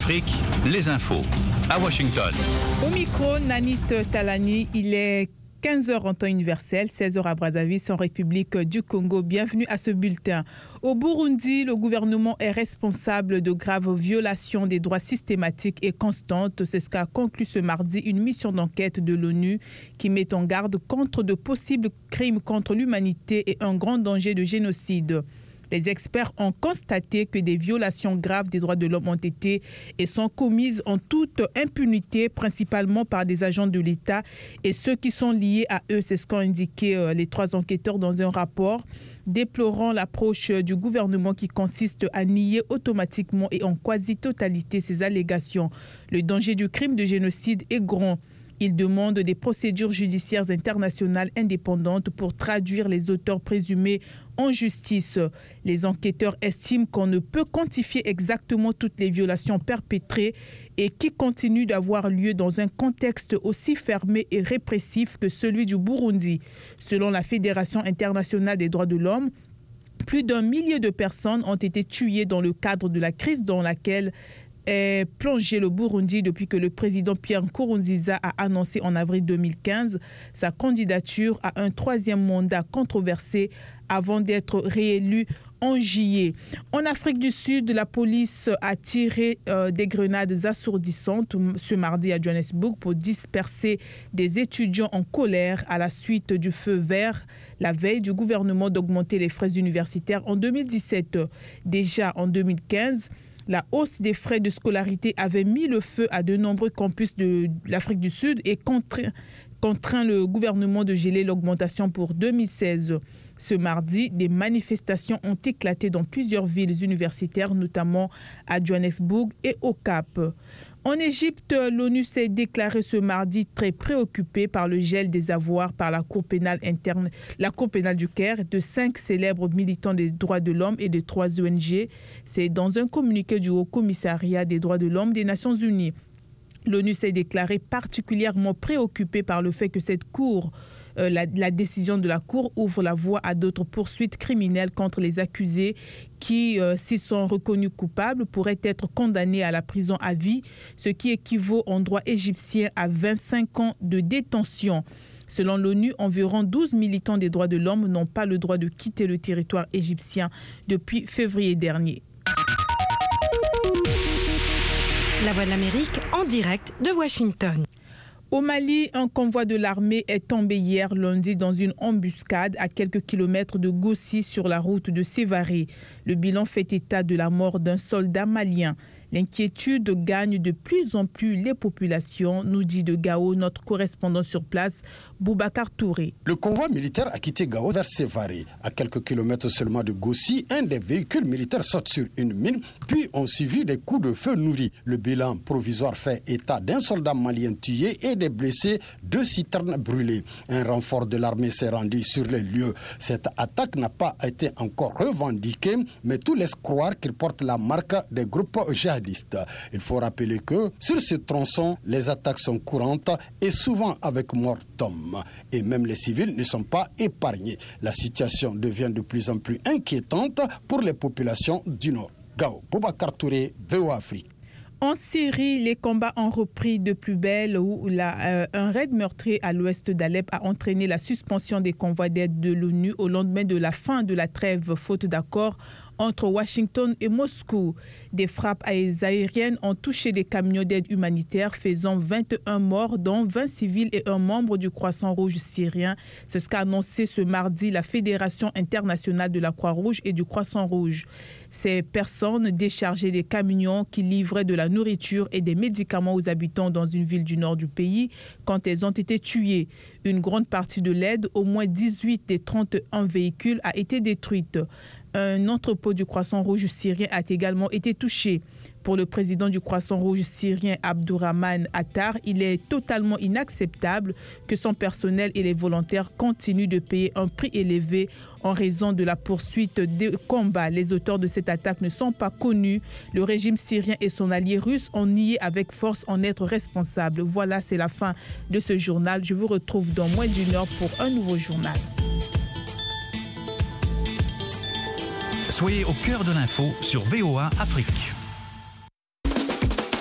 Afrique, les infos à Washington. Au micro, Nanit Talani, il est 15h en temps universel, 16h à Brazzaville, en République du Congo. Bienvenue à ce bulletin. Au Burundi, le gouvernement est responsable de graves violations des droits systématiques et constantes. C'est ce qu'a conclu ce mardi une mission d'enquête de l'ONU qui met en garde contre de possibles crimes contre l'humanité et un grand danger de génocide. Les experts ont constaté que des violations graves des droits de l'homme ont été et sont commises en toute impunité, principalement par des agents de l'État et ceux qui sont liés à eux. C'est ce qu'ont indiqué les trois enquêteurs dans un rapport, déplorant l'approche du gouvernement qui consiste à nier automatiquement et en quasi-totalité ces allégations. Le danger du crime de génocide est grand. Il demande des procédures judiciaires internationales indépendantes pour traduire les auteurs présumés en justice. Les enquêteurs estiment qu'on ne peut quantifier exactement toutes les violations perpétrées et qui continuent d'avoir lieu dans un contexte aussi fermé et répressif que celui du Burundi. Selon la Fédération internationale des droits de l'homme, plus d'1 millier de personnes ont été tuées dans le cadre de la crise dans laquelle est plongé le Burundi depuis que le président Pierre Nkurunziza a annoncé en avril 2015 sa candidature à un troisième mandat controversé avant d'être réélu en juillet. En Afrique du Sud, la police a tiré des grenades assourdissantes ce mardi à Johannesburg pour disperser des étudiants en colère à la suite du feu vert la veille du gouvernement d'augmenter les frais universitaires en 2017. Déjà en 2015, la hausse des frais de scolarité avait mis le feu à de nombreux campus de l'Afrique du Sud et contraint le gouvernement de geler l'augmentation pour 2016. Ce mardi, des manifestations ont éclaté dans plusieurs villes universitaires, notamment à Johannesburg et au Cap. En Égypte, l'ONU s'est déclarée ce mardi très préoccupée par le gel des avoirs par la Cour pénale interne, la Cour pénale du Caire, de 5 célèbres militants des droits de l'homme et de 3 ONG. C'est dans un communiqué du Haut Commissariat des droits de l'homme des Nations Unies. L'ONU s'est déclarée particulièrement préoccupée par le fait que cette Cour la décision de la Cour ouvre la voie à d'autres poursuites criminelles contre les accusés qui, s'ils sont reconnus coupables, pourraient être condamnés à la prison à vie, ce qui équivaut en droit égyptien à 25 ans de détention. Selon l'ONU, environ 12 militants des droits de l'homme n'ont pas le droit de quitter le territoire égyptien depuis février dernier. La Voix de l'Amérique en direct de Washington. Au Mali, un convoi de l'armée est tombé hier lundi dans une embuscade à quelques kilomètres de Gossi sur la route de Sévaré. Le bilan fait état de la mort d'un soldat malien. L'inquiétude gagne de plus en plus les populations, nous dit de Gao notre correspondant sur place, Boubacar Touré. Le convoi militaire a quitté Gao vers Sévaré. À quelques kilomètres seulement de Gossi, un des véhicules militaires saute sur une mine, puis ont suivi des coups de feu nourris. Le bilan provisoire fait état d'un soldat malien tué et des blessés, 2 citernes brûlées. Un renfort de l'armée s'est rendu sur les lieux. Cette attaque n'a pas été encore revendiquée, mais tout laisse croire qu'il porte la marque des groupes jihadistes. Il faut rappeler que sur ce tronçon, les attaques sont courantes et souvent avec mort d'hommes. Et même les civils ne sont pas épargnés. La situation devient de plus en plus inquiétante pour les populations du Nord. Gao, Boubacar Touré, VOA Afrique. En Syrie, les combats ont repris de plus belle où un raid meurtrier à l'ouest d'Alep a entraîné la suspension des convois d'aide de l'ONU au lendemain de la fin de la trêve faute d'accord entre Washington et Moscou. Des frappes aériennes ont touché des camions d'aide humanitaire, faisant 21 morts, dont 20 civils et un membre du Croissant-Rouge syrien. C'est ce qu'a annoncé ce mardi la Fédération internationale de la Croix-Rouge et du Croissant-Rouge. Ces personnes déchargeaient des camions qui livraient de la nourriture et des médicaments aux habitants dans une ville du nord du pays quand elles ont été tuées. Une grande partie de l'aide, au moins 18 des 31 véhicules, a été détruite. Un entrepôt du Croissant-Rouge syrien a également été touché. Pour le président du Croissant-Rouge syrien, Abdourahmane Attar, il est totalement inacceptable que son personnel et les volontaires continuent de payer un prix élevé en raison de la poursuite des combats. Les auteurs de cette attaque ne sont pas connus. Le régime syrien et son allié russe ont nié avec force en être responsables. Voilà, c'est la fin de ce journal. Je vous retrouve dans moins d'une heure pour un nouveau journal. Soyez au cœur de l'info sur VOA Afrique.